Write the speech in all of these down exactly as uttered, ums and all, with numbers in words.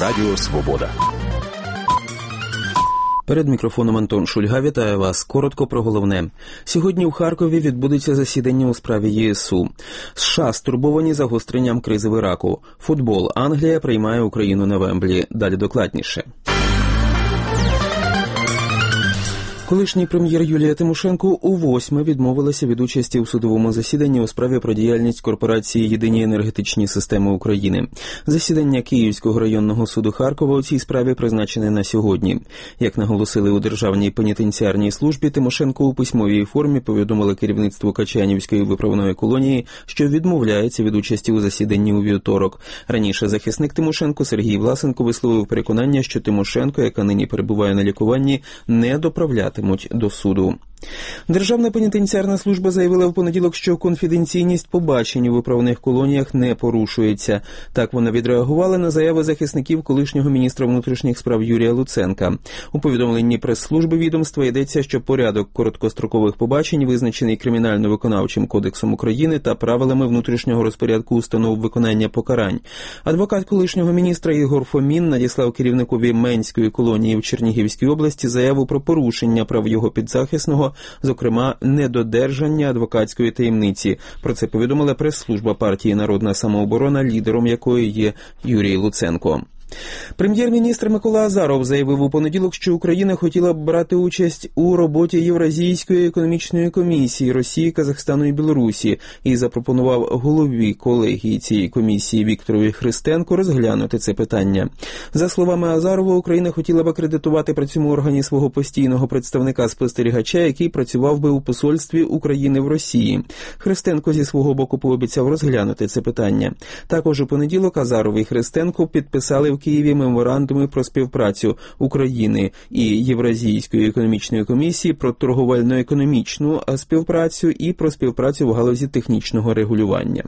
Радіо Свобода. Перед мікрофоном Антон Шульга вітає вас. Коротко про головне. Сьогодні в Харкові відбудеться засідання у справі ЄСУ. США стурбовані загостренням кризи в Іраку. Футбол. Англія приймає Україну на Вемблі. Далі докладніше. Колишній прем'єр Юлія Тимошенко у восьме відмовилася від участі у судовому засіданні у справі про діяльність корпорації «Єдині енергетичні системи України». Засідання Київського районного суду Харкова у цій справі призначене на сьогодні. Як наголосили у Державній пенітенціарній службі, Тимошенко у письмовій формі повідомила керівництву Качанівської виправної колонії, що відмовляється від участі у засіданні у вівторок. Раніше захисник Тимошенко Сергій Власенко висловив переконання, що Тимошенко, яка нині перебуває на лікуванні, не доправляє до суду. Державна пенітенціарна служба заявила в понеділок, що конфіденційність побачень у виправних колоніях не порушується. Так вона відреагувала на заяви захисників колишнього міністра внутрішніх справ Юрія Луценка. У повідомленні прес-служби відомства йдеться, що порядок короткострокових побачень визначений Кримінально-виконавчим кодексом України та правилами внутрішнього розпорядку установ виконання покарань. Адвокат колишнього міністра Ігор Фомін надіслав керівникові Менської колонії в Чернігівській області заяву про порушення прав його підзахисного, зокрема, недодержання адвокатської таємниці. Про це повідомила прес-служба партії «Народна самооборона», лідером якої є Юрій Луценко. Прем'єр-міністр Микола Азаров заявив у понеділок, що Україна хотіла б брати участь у роботі Євразійської економічної комісії Росії, Казахстану і Білорусі і запропонував голові колегії цієї комісії Вікторові Христенку розглянути це питання. За словами Азарова, Україна хотіла б акредитувати при цьому органі свого постійного представника-спостерігача, який працював би у посольстві України в Росії. Христенко зі свого боку пообіцяв розглянути це питання. Також у понеділок Азаров і Христенко підписали в Києві меморандуми про співпрацю України і Євразійської економічної комісії про торговельно-економічну співпрацю і про співпрацю в галузі технічного регулювання.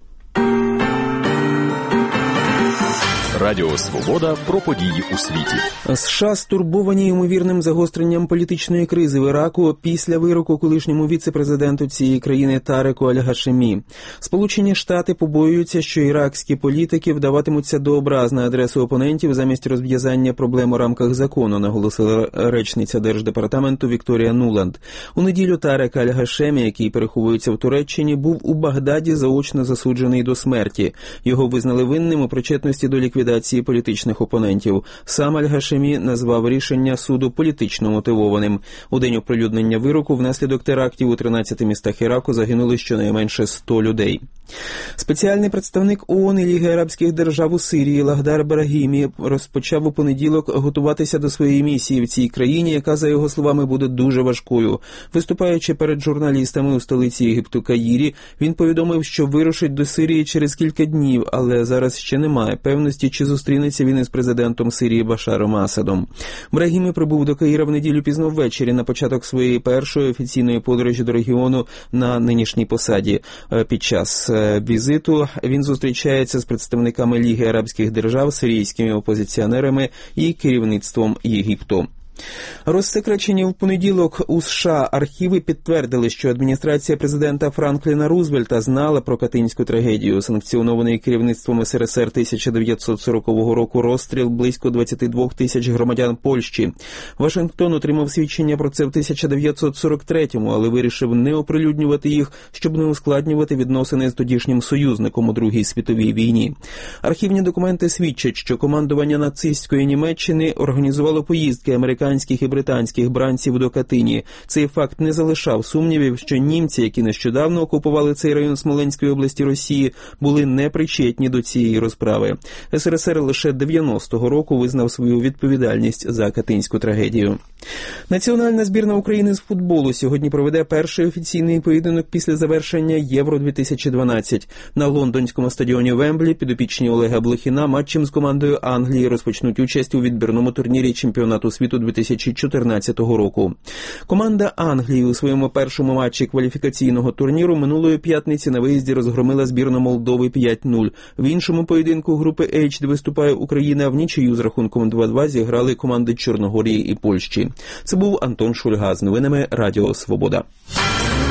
Радіо Свобода про події у світі. США стурбовані ймовірним загостренням політичної кризи в Іраку після вироку колишньому віце-президенту цієї країни Тареку Аль-Гашемі. Сполучені Штати побоюються, що іракські політики вдаватимуться до образ на адресу опонентів замість розв'язання проблем у рамках закону, наголосила речниця Держдепартаменту Вікторія Нуланд. У неділю Тарек Аль-Гашемі, який переховується в Туреччині, був у Багдаді заочно засуджений до смерті. Його визнали винним у причетності до ліквідації політичних опонентів. Сам Аль-Гашемі назвав рішення суду політично мотивованим. У день оприлюднення вироку внаслідок терактів у тринадцяти містах Іраку загинули щонайменше сто людей. Спеціальний представник ООН і Ліги арабських держав у Сирії Лахдар Брагімі розпочав у понеділок готуватися до своєї місії в цій країні, яка, за його словами, буде дуже важкою. Виступаючи перед журналістами у столиці Єгипту Каїрі, він повідомив, що вирушить до Сирії через кілька днів, але зараз ще немає певності, чи зустрінеться він із президентом Сирії Башаром Асадом. Брагімі прибув до Каїра в неділю пізно ввечері на початок своєї першої офіційної подорожі до регіону на нинішній посаді. Під час візиту він зустрічається з представниками Ліги арабських держав, сирійськими опозиціонерами і керівництвом Єгипту. Розсекречені в понеділок у США архіви підтвердили, що адміністрація президента Франкліна Рузвельта знала про катинську трагедію. Санкціонований керівництвом СРСР тисяча дев'ятсот сорокового року розстріл близько двадцять два тисяч громадян Польщі. Вашингтон отримав свідчення про це в тисяча дев'ятсот сорок третьому, але вирішив не оприлюднювати їх, щоб не ускладнювати відносини з тодішнім союзником у Другій світовій війні. Архівні документи свідчать, що командування нацистської Німеччини організувало поїздки американських американських і британських бранців до Катині. Цей факт не залишав сумнівів, що німці, які нещодавно окупували цей район Смоленської області Росії, були непричетні до цієї розправи. СРСР лише дев'яностого року визнав свою відповідальність за катинську трагедію. Національна збірна України з футболу сьогодні проведе перший офіційний поєдинок після завершення Євро дві тисячі дванадцять. На лондонському стадіоні Вемблі підопічні Олега Блохіна матчем з командою Англії розпочнуть участь у відбірному турнірі чемпіонату світу дві тисячі чотирнадцятого року. Команда Англії у своєму першому матчі кваліфікаційного турніру минулої п'ятниці на виїзді розгромила збірну Молдови п'ять нуль. В іншому поєдинку групи H, де виступає Україна, в нічию з рахунком два-два зіграли команди Чорногорії і Польщі. Це був Антон Шульга з новинами Радіо Свобода.